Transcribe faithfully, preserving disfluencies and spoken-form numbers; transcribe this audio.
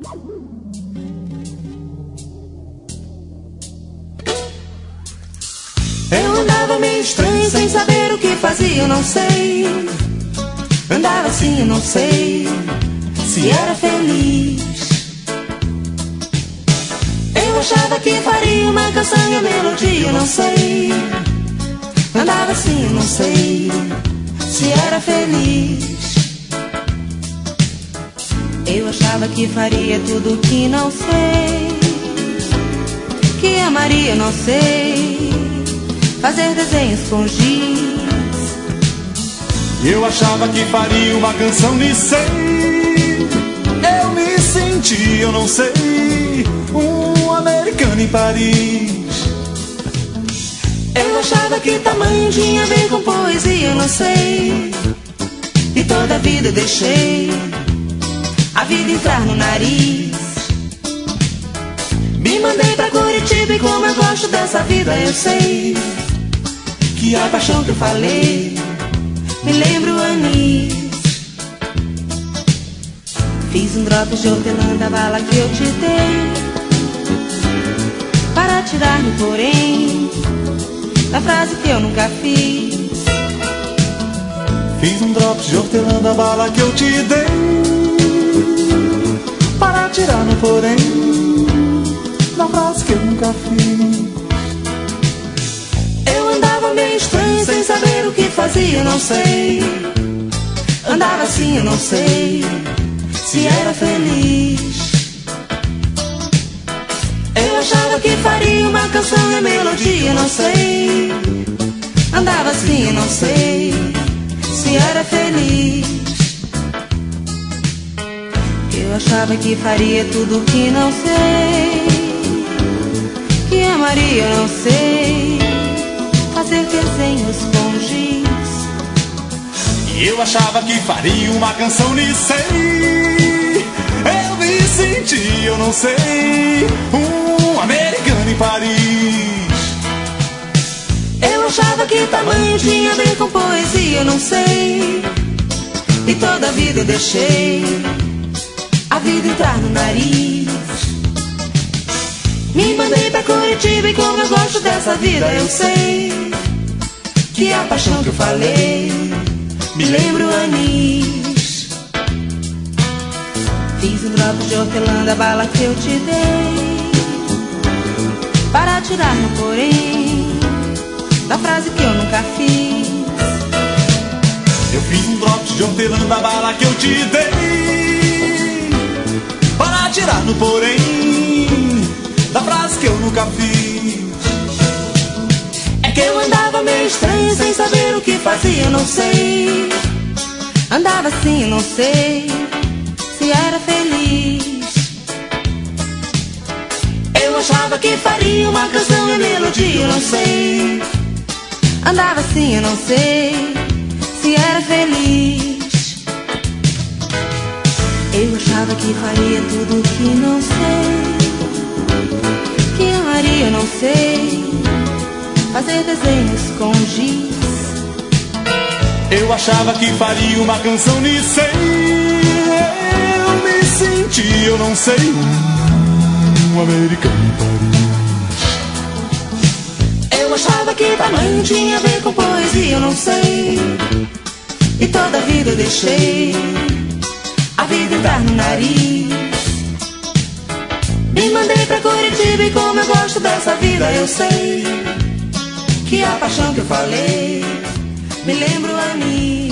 Eu andava meio estranho, sem saber o que fazia, eu não sei. Andava assim, eu não sei se era feliz. Eu achava que faria uma canção e a melodia, eu não sei. Andava assim, eu não sei se era feliz. Eu achava que faria tudo o que não sei, que amaria, não sei, fazer desenhos com giz. Eu achava que faria uma canção de sei. Eu me senti, eu não sei, um americano em Paris. Eu achava que tamanho tinha a ver com poesia, eu não sei. E toda a vida eu deixei a vida entrar no nariz. Me mandei pra Curitiba e como eu gosto dessa vida eu sei que a paixão que eu falei me lembra o anis. Fiz um drop de hortelã da bala que eu te dei para tirar no porém da frase que eu nunca fiz. Fiz um drop de hortelã da bala que eu te dei para tirar no porém da frase que eu nunca fiz. Eu andava meio estranho, sem saber o que fazia, eu não sei. Andava assim, eu não sei se era feliz. Eu achava que faria uma canção e a melodia, eu não sei. Andava assim, eu não sei se era feliz. Eu achava que faria tudo o que não sei, que amaria, eu não sei, fazer desenhos com giz. E eu achava que faria uma canção de sei. Eu me senti, eu não sei, um americano em Paris. Eu achava que tamanho tinha a ver com poesia, eu não sei. E toda a vida eu deixei a vida entrar no nariz. Me mandei pra Curitiba e como eu gosto dessa vida eu sei que a paixão que eu falei me lembra o anis. Fiz um drop de hortelã da bala que eu te dei para tirar no porém da frase que eu nunca fiz. Eu fiz um drop de hortelã da bala que eu te dei para tirar no porém da frase que eu nunca fiz. É que eu andava meio estranho, sem saber o que fazia, eu não sei. Andava assim, eu não sei se era feliz. Eu achava que faria uma canção e melodia, eu não sei. Andava assim, eu não sei se era feliz. Eu achava que faria tudo o que não sei, que amaria, eu não sei, fazer desenhos com giz. Eu achava que faria uma canção de sei. Eu me senti, eu não sei, um americano em Paris. Eu achava que tamanho tinha a ver com poesia, eu não sei. E toda a vida eu deixei a vida entrar no nariz. Me mandei pra Curitiba e como eu gosto dessa vida eu sei que a paixão que eu falei me lembra o anis.